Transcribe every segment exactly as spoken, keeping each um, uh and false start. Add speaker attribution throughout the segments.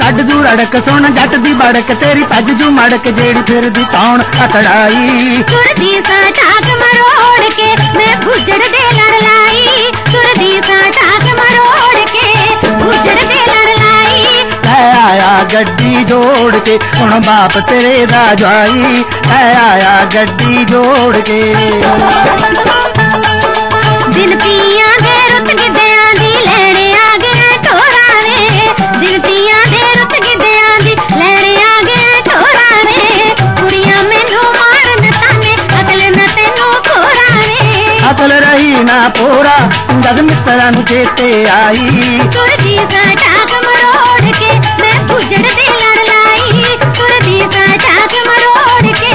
Speaker 1: छड्ड जू रड़क सुन जट दी बड़क तेरी पज जू मड़क जेड़ी फिर दी तौण अकड़ाई
Speaker 2: सुरदी सा टाक मरोड़ के मैं भुजड़ दे लड़ लाई सुरदी सा टाक मरोड़ के भुजड़ दे लड़ लाई
Speaker 1: लै आया गड्डी जोड़ के हुण बाप तेरे दा जवाई लै आया गड्डी जोड़ के
Speaker 2: दिल पिया दे रुत गिद्दियां दी लैणे आ गए ढोरा वे दिल पिया दे रुत गिद्दियां दी लैणे आ गए ढोरा वे कुड़ियां मैनू मारन ताने अकल न तैनू खोरा वे
Speaker 1: अकल रही ना पोरा जद मित्तरां नू चेते आई
Speaker 2: सुरदी सा टाक मरोड़ के मैं भुजड़ दे लड़ लाई सुरदी सा टाक मरोड़ के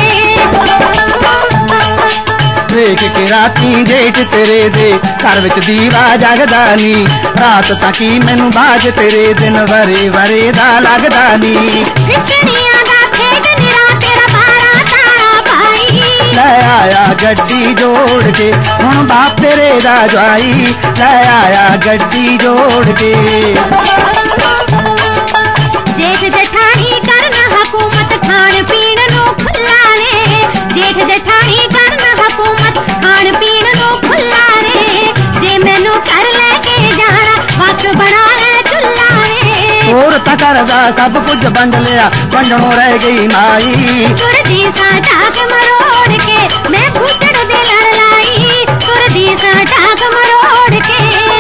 Speaker 1: देख के राती जेठ तेरे दे घर विच दीवा जगदा नी रात ताकी मैनू बाज तेरे दिन वरे वरे दा लगदा नी
Speaker 2: फिकड़ियां दा खेड निरा तेरा बारा तारा पाई
Speaker 1: लै आया गड्डी जोड़ के हुण बाप तेरे दा जवाई लै आया गड्डी जोड़ के
Speaker 2: जेठ जठानी करना हुकूमत खाण पीण नू खुला ने जेठ जठानी करना हुकूमत खाण पीण नू खुला ने जे मैनू कर लेके जाना वक्त बना ले चुल्ला ने
Speaker 1: होर तां करदा सब कुछ वंड लिया वंडणों रह गई माई
Speaker 2: सुरदी सा टाक मरोड़ के मैं भुजड़ दे लड़ लाई सुरदी सा टाक मरोड़ के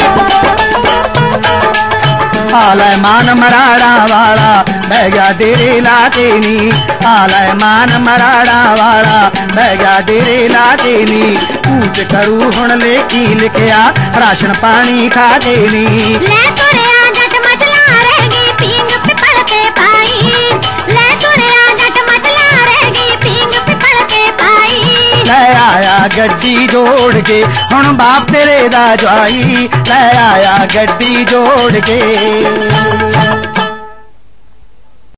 Speaker 1: आलै मान मराड़ा वाला बह गया डेरे लाके नी आलै मान मराड़ा वाला बह गया डेरे लाके नी पूछ करू हुण लेखी लिखिया राशन पानी खा के नी
Speaker 2: ले तुरिया जट मचला रहेगी पींग पिपल के पाई ले तुरिया जट मचला रहेगी पींग पिपल के पाई
Speaker 1: लै आया गड्डी जोड़ के हुण बाप तेरे दा जवाई लै आया गड्डी जोड़ के